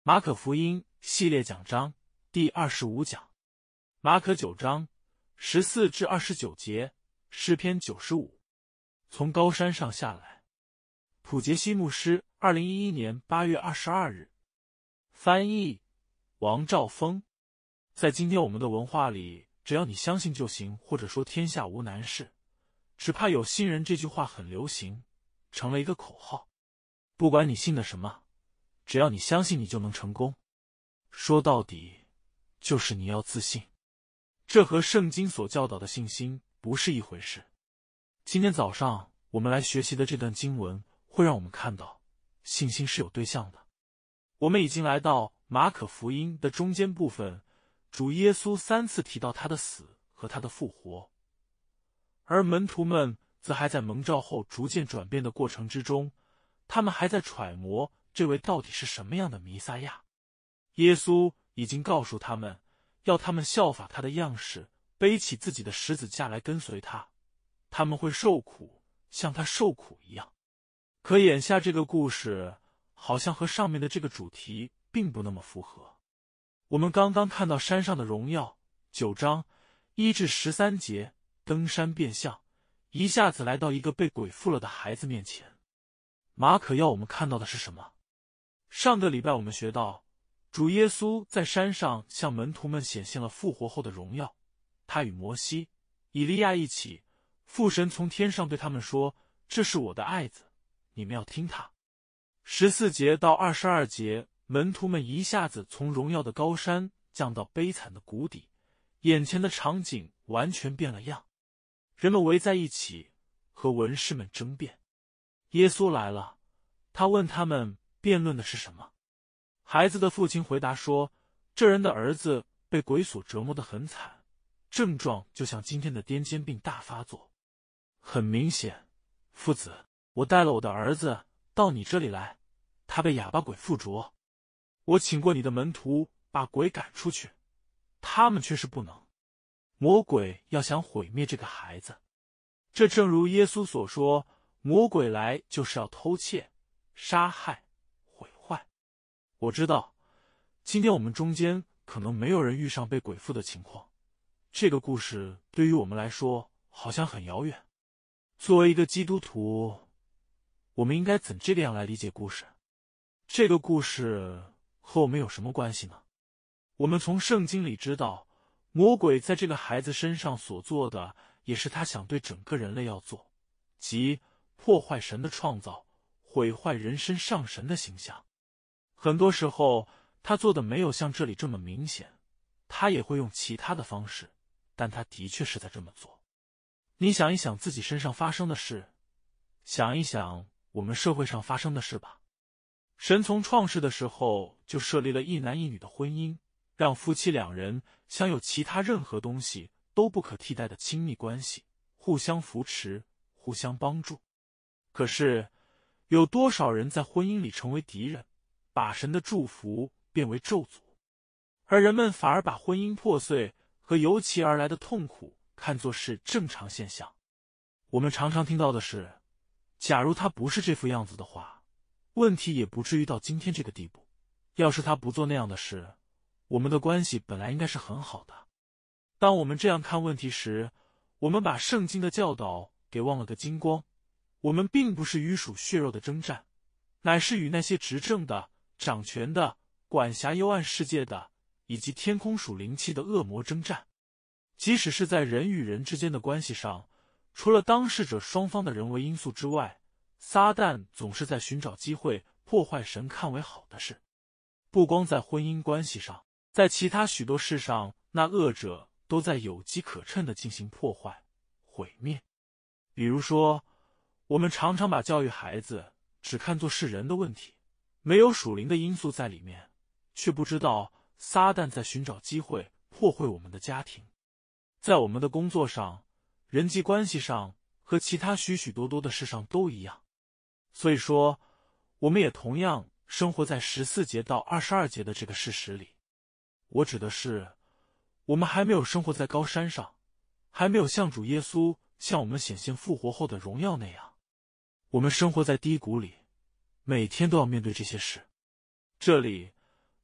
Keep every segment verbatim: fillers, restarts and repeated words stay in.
马可福音系列讲章第二十五讲，马可九章十四至二十九节，诗篇九十五。从高山上下来。普杰西牧师，二零一一年八月二十二日。翻译王兆峰。在今天我们的文化里，只要你相信就行，或者说天下无难事，只怕有心人这句话很流行，成了一个口号。不管你信的什么，只要你相信，你就能成功。说到底，就是你要自信。这和圣经所教导的信心不是一回事。今天早上我们来学习的这段经文，会让我们看到信心是有对象的。我们已经来到马可福音的中间部分，主耶稣三次提到他的死和他的复活，而门徒们则还在蒙召后逐渐转变的过程之中，他们还在揣摩这位到底是什么样的弥撒亚。耶稣已经告诉他们，要他们效法他的样式，背起自己的十字架来跟随他，他们会受苦，像他受苦一样。可眼下这个故事好像和上面的这个主题并不那么符合。我们刚刚看到山上的荣耀，九章一至十三节，登山变相，一下子来到一个被鬼附了的孩子面前。马可要我们看到的是什么？上个礼拜我们学到，主耶稣在山上向门徒们显现了复活后的荣耀。他与摩西、以利亚一起，父神从天上对他们说，这是我的爱子，你们要听他。十四节到二十二节，门徒们一下子从荣耀的高山降到悲惨的谷底，眼前的场景完全变了样。人们围在一起，和文士们争辩。耶稣来了，他问他们辩论的是什么。孩子的父亲回答说，这人的儿子被鬼所折磨得很惨，症状就像今天的癫痫病大发作。很明显，父子，我带了我的儿子到你这里来，他被哑巴鬼附着。我请过你的门徒把鬼赶出去，他们却是不能。魔鬼要想毁灭这个孩子。这正如耶稣所说，魔鬼来就是要偷窃、杀害、毁坏。我知道，今天我们中间可能没有人遇上被鬼附的情况。这个故事对于我们来说好像很遥远。作为一个基督徒，我们应该怎这个样来理解故事？这个故事和我们有什么关系呢？我们从圣经里知道，魔鬼在这个孩子身上所做的，也是他想对整个人类要做，即破坏神的创造，毁坏人身上神的形象。很多时候他做的没有像这里这么明显，他也会用其他的方式，但他的确是在这么做。你想一想自己身上发生的事，想一想我们社会上发生的事吧。神从创世的时候就设立了一男一女的婚姻，让夫妻两人享有其他任何东西都不可替代的亲密关系，互相扶持，互相帮助。可是有多少人在婚姻里成为敌人，把神的祝福变为咒诅，而人们反而把婚姻破碎和由其而来的痛苦看作是正常现象。我们常常听到的是，假如他不是这副样子的话，问题也不至于到今天这个地步。要是他不做那样的事，我们的关系本来应该是很好的。当我们这样看问题时，我们把圣经的教导给忘了个精光。我们并不是与属血肉的征战，乃是与那些执政的、掌权的、管辖幽暗世界的，以及天空属灵气的恶魔征战。即使是在人与人之间的关系上，除了当事者双方的人为因素之外，撒旦总是在寻找机会破坏神看为好的事。不光在婚姻关系上，在其他许多事上，那恶者都在有机可乘地进行破坏、毁灭。比如说，我们常常把教育孩子只看作是人的问题，没有属灵的因素在里面，却不知道撒旦在寻找机会破坏我们的家庭。在我们的工作上、人际关系上和其他许许多多的事上都一样。所以说，我们也同样生活在十四节到二十二节的这个事实里。我指的是，我们还没有生活在高山上，还没有像主耶稣向我们显现复活后的荣耀那样。我们生活在低谷里，每天都要面对这些事。这里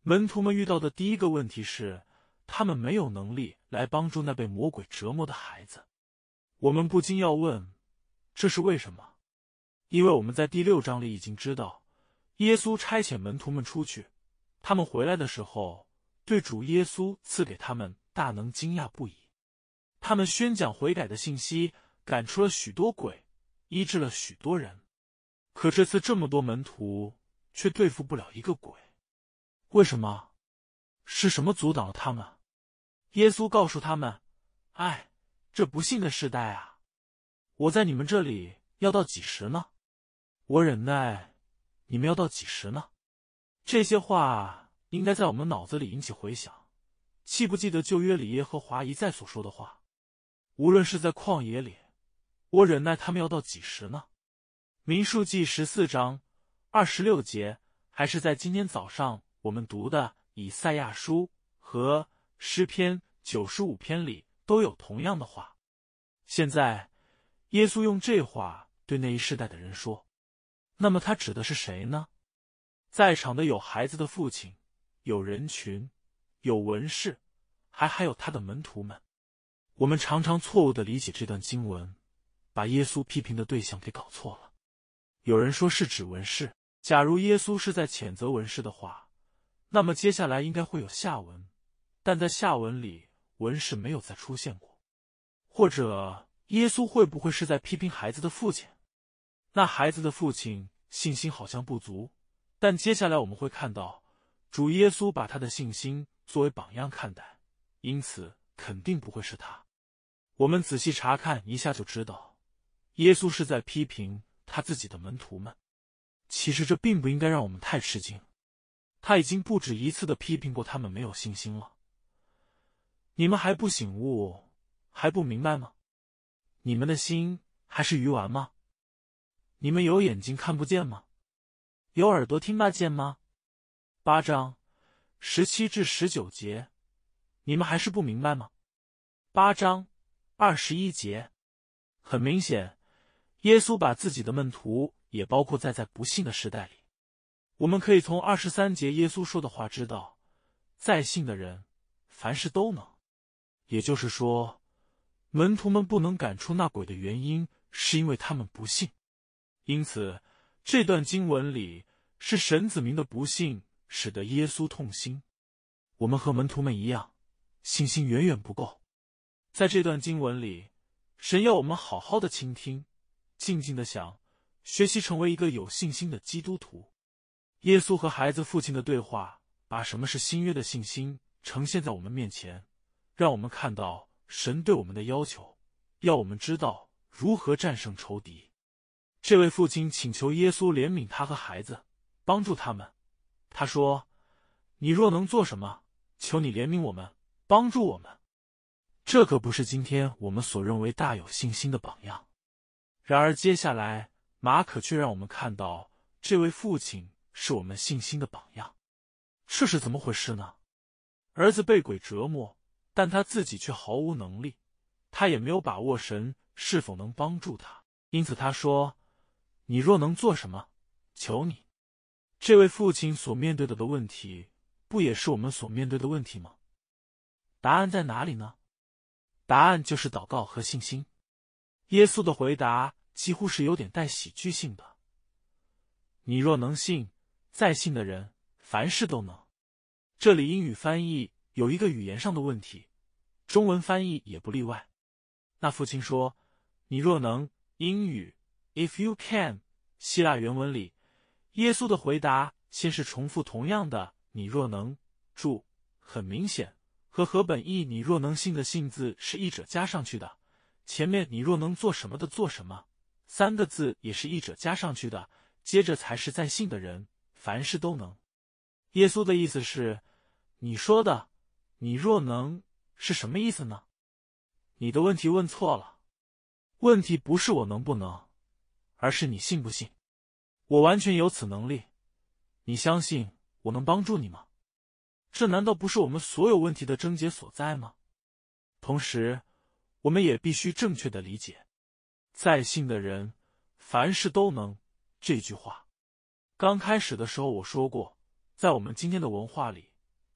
门徒们遇到的第一个问题是，他们没有能力来帮助那被魔鬼折磨的孩子。我们不禁要问，这是为什么？因为我们在第六章里已经知道，耶稣差遣门徒们出去，他们回来的时候，对主耶稣赐给他们大能惊讶不已。他们宣讲悔改的信息，赶出了许多鬼，医治了许多人。可这次这么多门徒，却对付不了一个鬼。为什么？是什么阻挡了他们？耶稣告诉他们，哎，这不幸的世代啊，我在你们这里要到几时呢？我忍耐，你们要到几时呢？这些话应该在我们脑子里引起回响。记不记得旧约里耶和华一再所说的话？无论是在旷野里，我忍耐他们要到几时呢？民数记十四章二十六节，还是在今天早上我们读的以赛亚书和诗篇九十五篇里都有同样的话。现在耶稣用这话对那一世代的人说，那么他指的是谁呢？在场的有孩子的父亲，有人群，有文士，还还有他的门徒们。我们常常错误地理解这段经文，把耶稣批评的对象给搞错了。有人说是指文士，假如耶稣是在谴责文士的话，那么接下来应该会有下文，但在下文里文士没有再出现过。或者耶稣会不会是在批评孩子的父亲？那孩子的父亲信心好像不足，但接下来我们会看到主耶稣把他的信心作为榜样看待，因此肯定不会是他。我们仔细查看一下就知道，耶稣是在批评他自己的门徒们。其实这并不应该让我们太吃惊，他已经不止一次的批评过他们没有信心了。你们还不醒悟，还不明白吗？你们的心还是鱼丸吗？你们有眼睛看不见吗？有耳朵听不见吗？八章十七至十九节，你们还是不明白吗？八章二十一节，很明显，耶稣把自己的门徒也包括在在不信的时代里。我们可以从二十三节耶稣说的话知道，在信的人凡事都能。也就是说，门徒们不能赶出那鬼的原因是因为他们不信。因此这段经文里是神子民的不信使得耶稣痛心。我们和门徒们一样，信心远远不够。在这段经文里，神要我们好好的倾听，静静的想，学习成为一个有信心的基督徒。耶稣和孩子父亲的对话，把什么是新约的信心呈现在我们面前，让我们看到神对我们的要求，要我们知道如何战胜仇敌。这位父亲请求耶稣怜悯他和孩子，帮助他们。他说，你若能做什么，求你怜悯我们，帮助我们。这可不是今天我们所认为大有信心的榜样。然而接下来马可却让我们看到，这位父亲是我们信心的榜样。这是怎么回事呢？儿子被鬼折磨，但他自己却毫无能力，他也没有把握神是否能帮助他，因此他说，你若能做什么，求你。这位父亲所面对的的问题，不也是我们所面对的问题吗？答案在哪里呢？答案就是祷告和信心。耶稣的回答几乎是有点带喜剧性的，你若能信，在信的人凡事都能。这里英语翻译有一个语言上的问题，中文翻译也不例外。那父亲说，你若能，英语 if you can， 希腊原文里耶稣的回答先是重复同样的你若能，注，很明显和和本意你若能信的信字是译者加上去的，前面你若能做什么的做什么三个字也是译者加上去的，接着才是在信的人凡事都能。耶稣的意思是，你说的你若能是什么意思呢？你的问题问错了，问题不是我能不能，而是你信不信。我完全有此能力，你相信我能帮助你吗？这难道不是我们所有问题的症结所在吗？同时我们也必须正确的理解，在信的人凡事都能这句话。刚开始的时候我说过，在我们今天的文化里，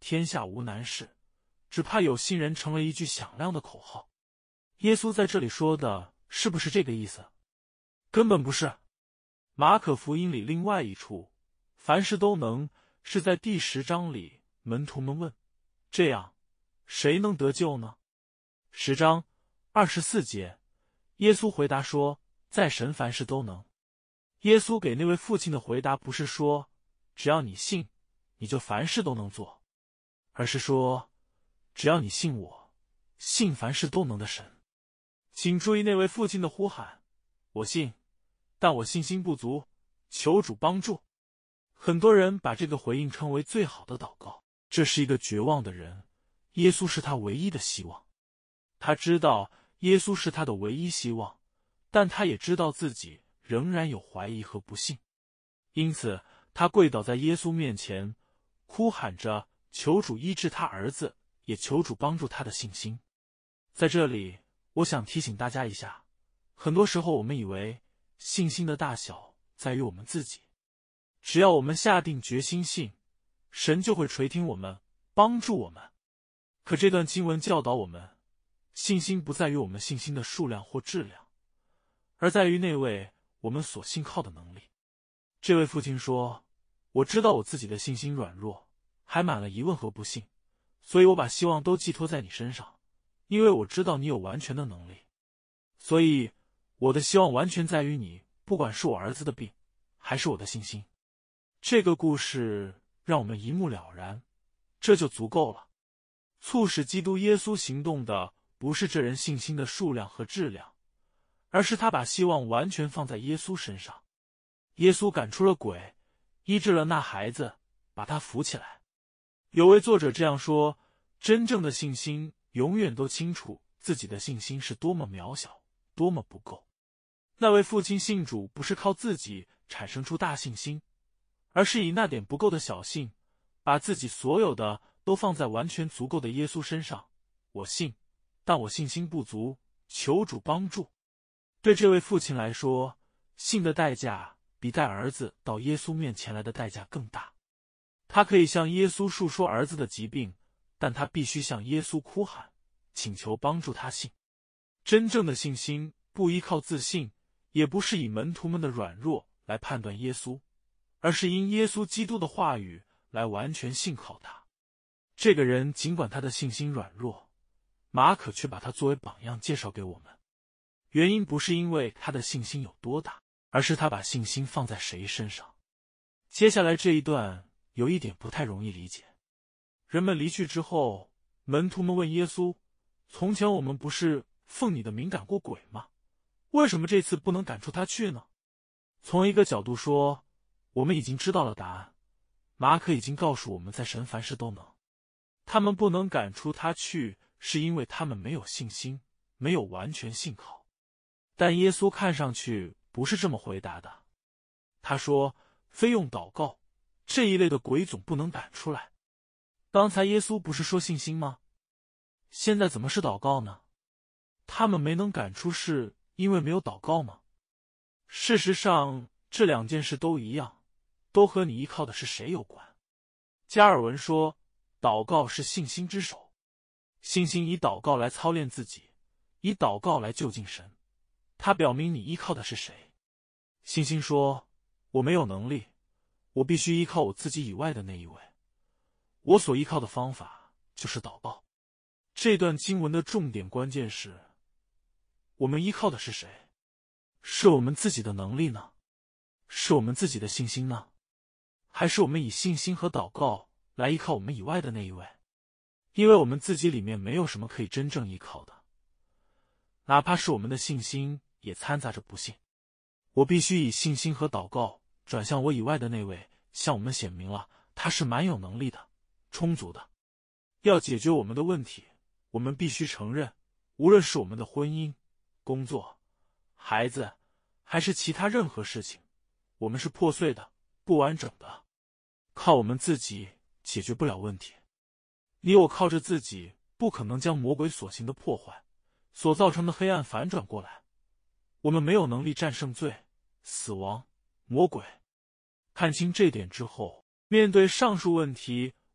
天下无难事，只怕有心人成了一句响亮的口号。耶稣在这里说的是不是这个意思？根本不是。马可福音里另外一处凡事都能是在第十章里，门徒们问，这样谁能得救呢？十章二十四节，耶稣回答说，在神凡事都能。耶稣给那位父亲的回答不是说只要你信你就凡事都能做，而是说只要你信我，信凡事都能的神。请注意那位父亲的呼喊，我信，但我信心不足，求主帮助。很多人把这个回应称为最好的祷告，这是一个绝望的人，耶稣是他唯一的希望。他知道耶稣是他的唯一希望，但他也知道自己仍然有怀疑和不信，因此他跪倒在耶稣面前，哭喊着求主医治他儿子，也求主帮助他的信心。在这里我想提醒大家一下，很多时候我们以为信心的大小在于我们自己，只要我们下定决心信，神就会垂听我们，帮助我们。可这段经文教导我们，信心不在于我们信心的数量或质量，而在于那位我们所信靠的能力。这位父亲说，我知道我自己的信心软弱，还满了疑问和不信，所以我把希望都寄托在你身上，因为我知道你有完全的能力，所以我的希望完全在于你，不管是我儿子的病还是我的信心。这个故事让我们一目了然，这就足够了。促使基督耶稣行动的不是这人信心的数量和质量，而是他把希望完全放在耶稣身上。耶稣赶出了鬼，医治了那孩子，把他扶起来。有位作者这样说，真正的信心永远都清楚自己的信心是多么渺小，多么不够。那位父亲信主不是靠自己产生出大信心，而是以那点不够的小信，把自己所有的都放在完全足够的耶稣身上。我信，但我信心不足，求主帮助。对这位父亲来说，信的代价比带儿子到耶稣面前来的代价更大。他可以向耶稣述说儿子的疾病，但他必须向耶稣哭喊，请求帮助他信。真正的信心不依靠自信，也不是以门徒们的软弱来判断耶稣，而是因耶稣基督的话语来完全信靠他。这个人尽管他的信心软弱，马可却把他作为榜样介绍给我们。原因不是因为他的信心有多大，而是他把信心放在谁身上。接下来这一段有一点不太容易理解。人们离去之后，门徒们问耶稣，从前我们不是奉你的名赶过鬼吗？为什么这次不能赶出他去呢？从一个角度说，我们已经知道了答案。马可已经告诉我们，在神凡事都能。他们不能赶出他去，是因为他们没有信心，没有完全信靠。但耶稣看上去不是这么回答的。他说，非用祷告，这一类的鬼总不能赶出来。刚才耶稣不是说信心吗？现在怎么是祷告呢？他们没能赶出是因为没有祷告吗？事实上，这两件事都一样，都和你依靠的是谁有关。加尔文说，祷告是信心之手。信心以祷告来操练自己，以祷告来就近神。它表明你依靠的是谁。信心说，我没有能力，我必须依靠我自己以外的那一位。我所依靠的方法就是祷告。这段经文的重点关键是，我们依靠的是谁？是我们自己的能力呢？是我们自己的信心呢？还是我们以信心和祷告来依靠我们以外的那一位？因为我们自己里面没有什么可以真正依靠的，哪怕是我们的信心也掺杂着不信。我必须以信心和祷告转向我以外的那位，向我们显明了他是蛮有能力的，充足的。要解决我们的问题，我们必须承认，无论是我们的婚姻、工作、孩子，还是其他任何事情，我们是破碎的、不完整的，靠我们自己解决不了问题。你我靠着自己，不可能将魔鬼所行的破坏、所造成的黑暗反转过来。我们没有能力战胜罪、死亡、魔鬼。看清这点之后，面对上述问题，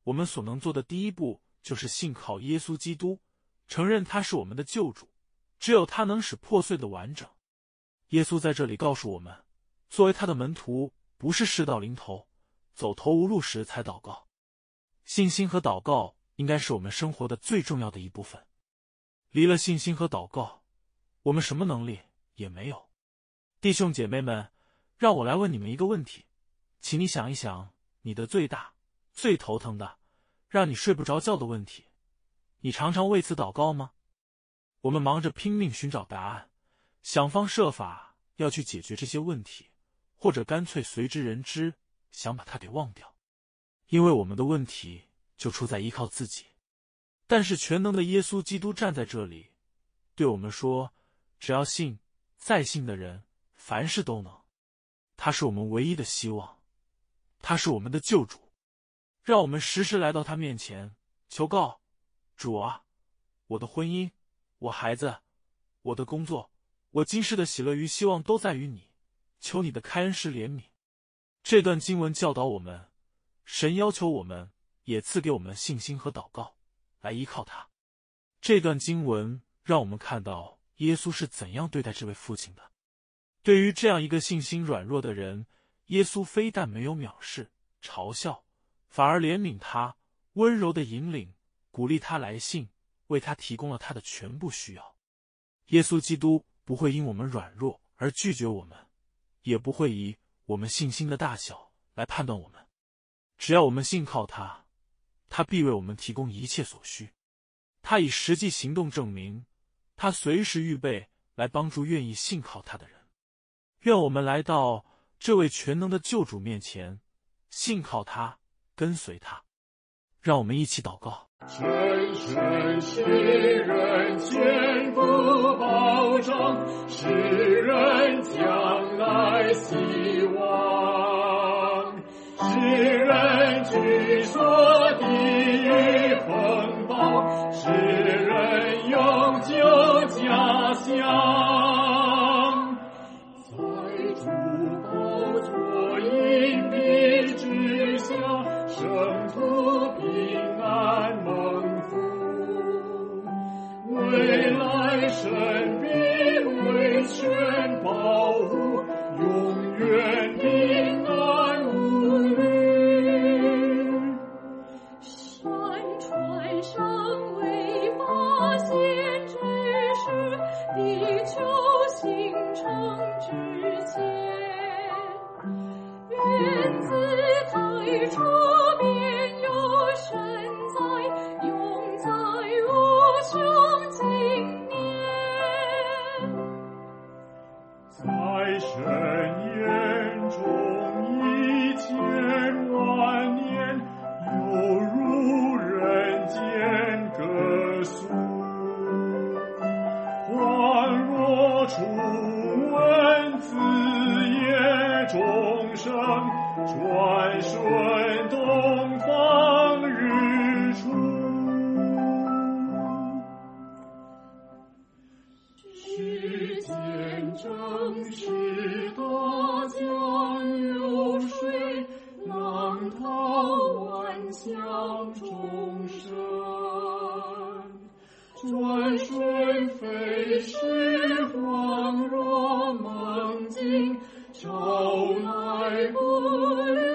我们所能做的第一步就是信靠耶稣基督，承认他是我们的救主，只有他能使破碎的完整。耶稣在这里告诉我们，作为他的门徒，不是事到临头、走投无路时才祷告。信心和祷告应该是我们生活的最重要的一部分。离了信心和祷告，我们什么能力也没有。弟兄姐妹们，让我来问你们一个问题，请你想一想，你的最大、最头疼的，让你睡不着觉的问题，你常常为此祷告吗？我们忙着拼命寻找答案，想方设法要去解决这些问题，或者干脆随之人之，想把它给忘掉。因为我们的问题就出在依靠自己。但是全能的耶稣基督站在这里，对我们说，只要信，再信的人，凡事都能。他是我们唯一的希望，他是我们的救主。让我们时时来到他面前，求告，主啊，我的婚姻，我孩子，我的工作，我今世的喜乐与希望都在于你，求你的开恩施怜悯。这段经文教导我们，神要求我们也赐给我们信心和祷告，来依靠他。这段经文让我们看到耶稣是怎样对待这位父亲的。对于这样一个信心软弱的人，耶稣非但没有藐视、嘲笑，反而怜悯他，温柔地引领、鼓励他来信，为他提供了他的全部需要。耶稣基督不会因我们软弱而拒绝我们，也不会以我们信心的大小来判断我们。只要我们信靠他，他必为我们提供一切所需。他以实际行动证明，他随时预备来帮助愿意信靠他的人。愿我们来到这位全能的救主面前，信靠他，跟随他。让我们一起祷告。 深深世人坚固保障，世人将来希望。世人据说地狱风暴，世人永久家乡。在主宝座荫蔽之下，圣徒平安蒙福。未来神必为全保护，永远平安无虑。 山川尚未发现之时，地球形成之前，原自太初便有神在，永在无穷经年。 在神眼中一千万年，犹如人间歌颂。恍若初闻子夜钟声，转瞬东方日出。世间正是大江流水，浪涛万象众生。转瞬飞逝，恍若梦境，朝来不虑。